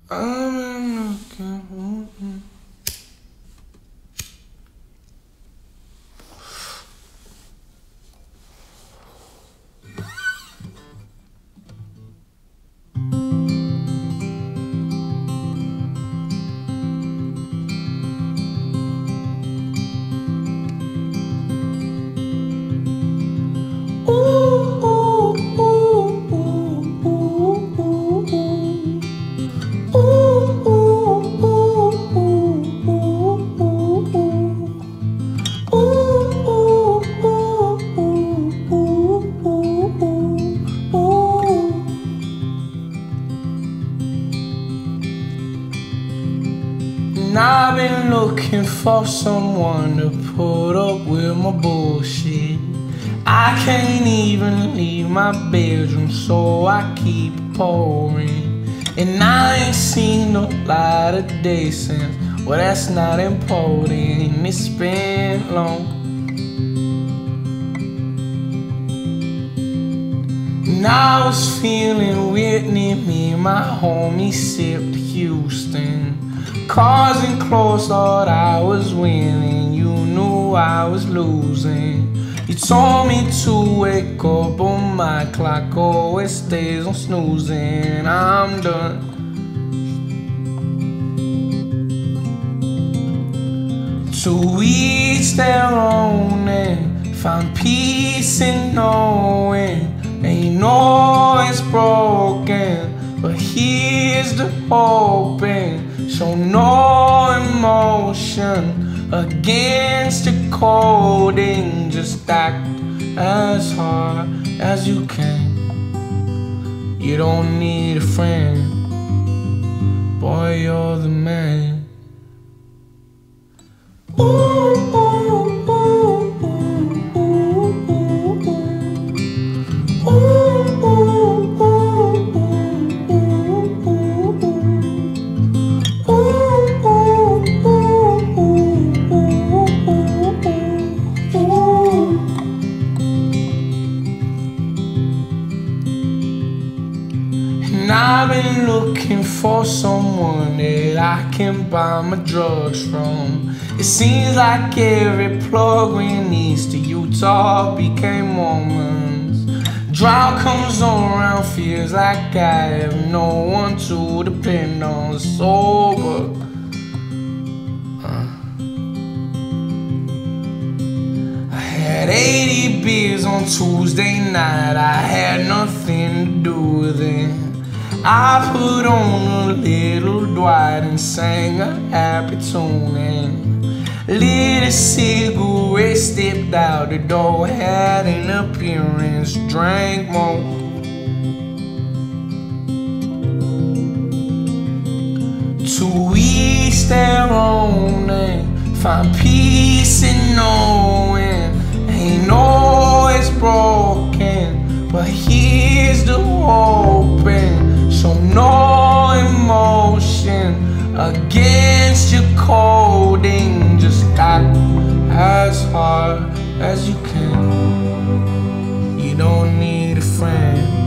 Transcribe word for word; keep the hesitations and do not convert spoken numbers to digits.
I'm looking. Mm-mm. And I've been looking for someone to put up with my bullshit. I can't even leave my bedroom, so I keep pouring. And I ain't seen no light of day since, well, that's not important. It's been long. And I was feeling Whitney, me and my homie sipped Houston. Causing close, thought I was winning. You knew I was losing. You told me to wake up, but my clock always stays on snoozing. I'm done. To each their own, and find peace in knowing ain't no it's broken, but here's the hoping. Show no emotion against your coding. Just act as hard as you can. You don't need a friend, boy, you're the man. Ooh, ooh, ooh, ooh, ooh, ooh, ooh, ooh, ooh. And I've been looking for someone that I can buy my drugs from. It seems like every plug went east to Utah became Mormons. Drought comes around, feels like I have no one to depend on. Sober, uh. I had eighty beers on Tuesday night, I had nothing to do with it. I put on a little Dwight and sang a happy tune and lit a cigarette, stepped out the door, had an appearance, drank more. To each their own, and find peace in knowing ain't always broken, but here's the hoping. Show no emotion against your coding. Just act as hard as you can. You don't need a friend,